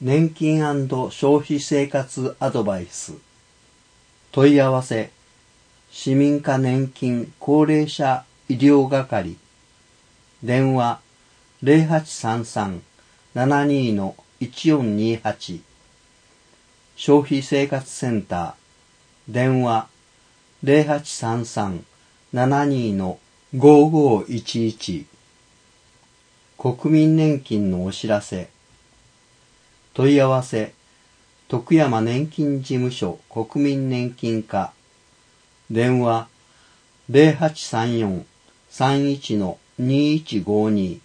年金&消費生活アドバイス。問い合わせ、市民課年金高齢者医療係。電話、0833-72-1428。消費生活センター。電話、0833-72-5511。国民年金のお知らせ。問い合わせ、徳山年金事務所国民年金課。電話、0834-31-2152。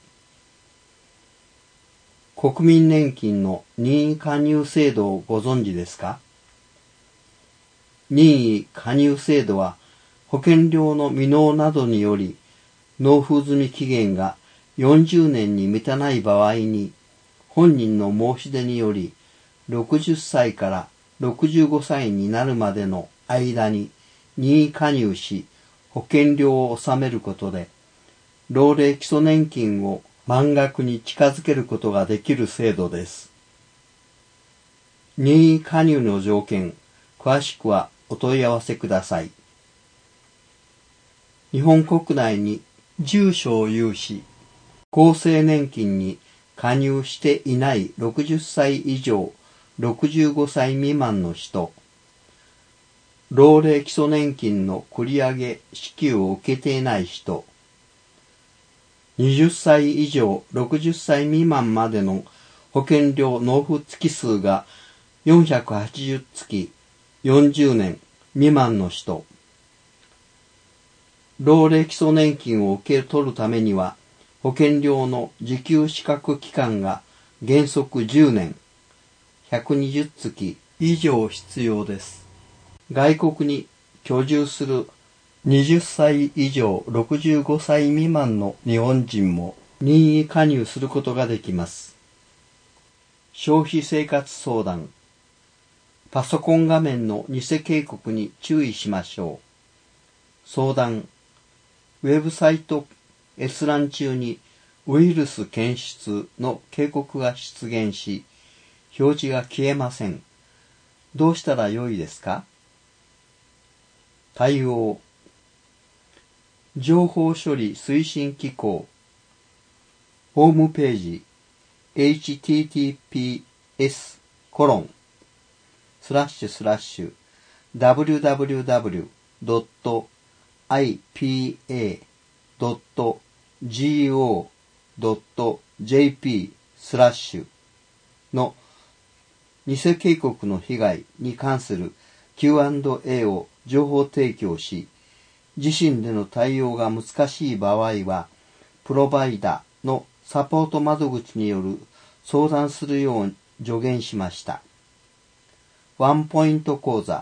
国民年金の任意加入制度をご存知ですか？任意加入制度は、保険料の未納などにより、納付済み期限が40年に満たない場合に、本人の申し出により、60歳から65歳になるまでの間に任意加入し、保険料を納めることで、老齢基礎年金を満額に近づけることができる制度です。任意加入の条件、詳しくはお問い合わせください。日本国内に住所を有し、厚生年金に加入していない60歳以上65歳未満の人、老齢基礎年金の繰り上げ支給を受けていない人、20歳以上60歳未満までの保険料納付月数が480月40年未満の人、老齢基礎年金を受け取るためには、保険料の受給資格期間が原則10年、120月以上必要です。外国に居住する20歳以上65歳未満の日本人も任意加入することができます。消費生活相談。パソコン画面の偽警告に注意しましょう。相談。ウェブサイト閲覧中にウイルス検出の警告が出現し、表示が消えません。どうしたらよいですか？対応。情報処理推進機構ホームページ https://www.ipa.go.jp/ の偽警告の被害に関する Q&A を情報提供し、自身での対応が難しい場合は、プロバイダーのサポート窓口による相談するよう助言しました。ワンポイント講座。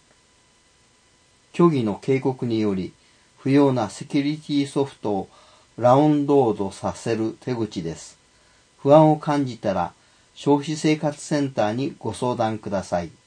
虚偽の警告により、不要なセキュリティソフトをダウンロードさせる手口です。不安を感じたら、消費生活センターにご相談ください。